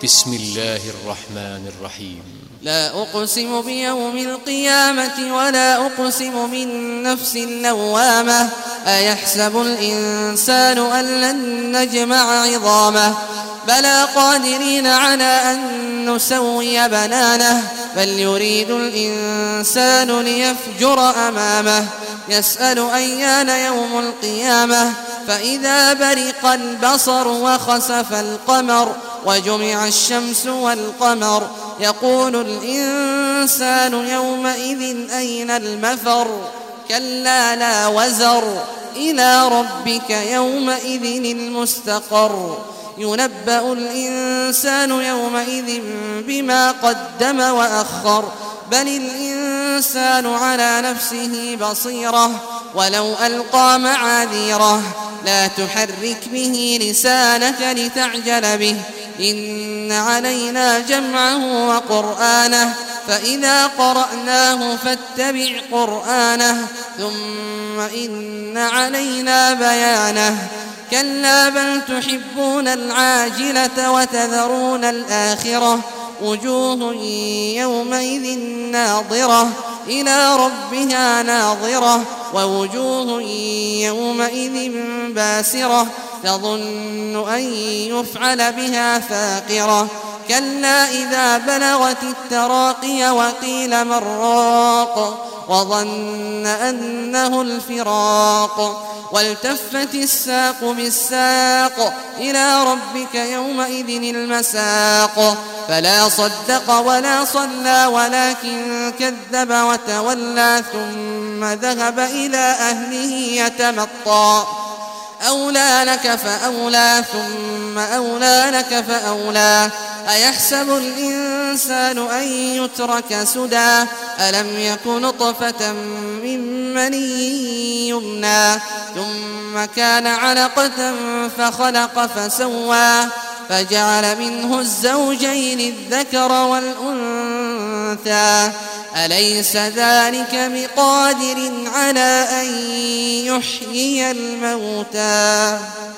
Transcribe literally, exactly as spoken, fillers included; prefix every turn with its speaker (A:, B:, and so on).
A: بسم الله الرحمن الرحيم.
B: لا أقسم بيوم القيامة ولا أقسم بالنفس اللوامة أيحسب الإنسان أن لن نجمع عظامه بلى قادرين على أن نسوي بنانه بل يريد الإنسان ليفجر أمامه يسأل أيان يوم القيامة فإذا برق البصر وخسف القمر وجمع الشمس والقمر يقول الإنسان يومئذ أين المفر كلا لا وزر إلى ربك يومئذ المستقر ينبأ الإنسان يومئذ بما قدم وأخر بل الإنسان على نفسه بصيرة ولو ألقى معاذيره لا تحرك به لسانك لتعجل به إن علينا جمعه وقرآنه فإذا قرأناه فاتبع قرآنه ثم إن علينا بيانه كلا بل تحبون العاجلة وتذرون الآخرة وجوه يومئذ ناظرة إلى ربها ناظرة ووجوه يومئذ باسرة تظن أن يفعل بها فاقرة كلا إذا بلغت التراقي وقيل من راق وظن أنه الفراق والتفت الساق بالساق إلى ربك يومئذ المساق فلا صدق ولا صلى ولكن كذب وتولى ثم ذهب إلى أهله يتمطى أولى لك فأولى ثم أولى لك فأولى أيحسب الإنسان أن يترك سدى ألم يك نطفة من مني يمنى ثم كان علقة فخلق فسوى فجعل منه الزوجين الذكر والأنثى أليس ذلك بقادر على أن يحيي الموتى